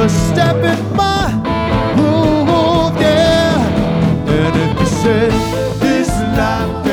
step in my groove, yeah. And if you say this life